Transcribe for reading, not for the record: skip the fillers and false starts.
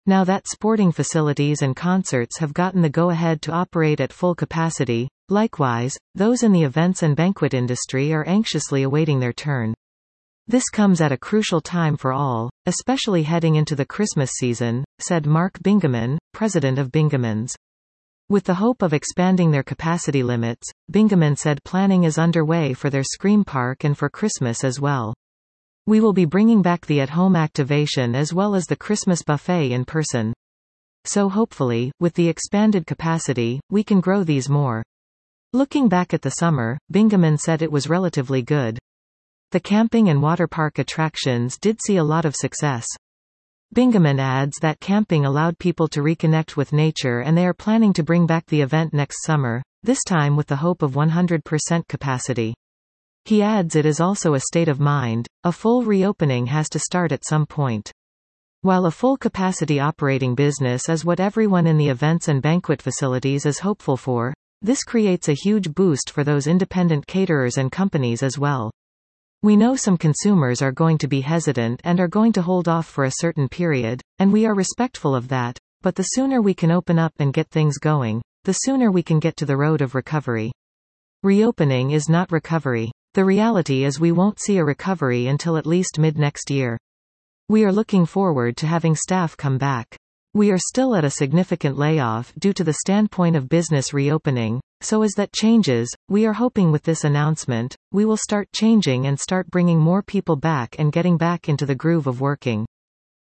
Now that sporting facilities and concerts have gotten the go-ahead to operate at full capacity, likewise, those in the events and banquet industry are anxiously awaiting their turn. This comes at a crucial time for all, especially heading into the Christmas season, said Mark Bingaman, president of Bingamans. With the hope of expanding their capacity limits, Bingaman said planning is underway for their Scream Park and for Christmas as well. We will be bringing back the at-home activation as well as the Christmas buffet in person. So hopefully, with the expanded capacity, we can grow these more. Looking back at the summer, Bingaman said it was relatively good. The camping and water park attractions did see a lot of success. Bingaman adds that camping allowed people to reconnect with nature and they are planning to bring back the event next summer, this time with the hope of 100% capacity. He adds it is also a state of mind, a full reopening has to start at some point. While a full capacity operating business is what everyone in the events and banquet facilities is hopeful for, this creates a huge boost for those independent caterers and companies as well. We know some consumers are going to be hesitant and are going to hold off for a certain period, and we are respectful of that, but the sooner we can open up and get things going, the sooner we can get to the road of recovery. Reopening is not recovery. The reality is we won't see a recovery until at least mid-next year. We are looking forward to having staff come back. We are still at a significant layoff due to the standpoint of business reopening, so as that changes, we are hoping with this announcement, we will start changing and start bringing more people back and getting back into the groove of working.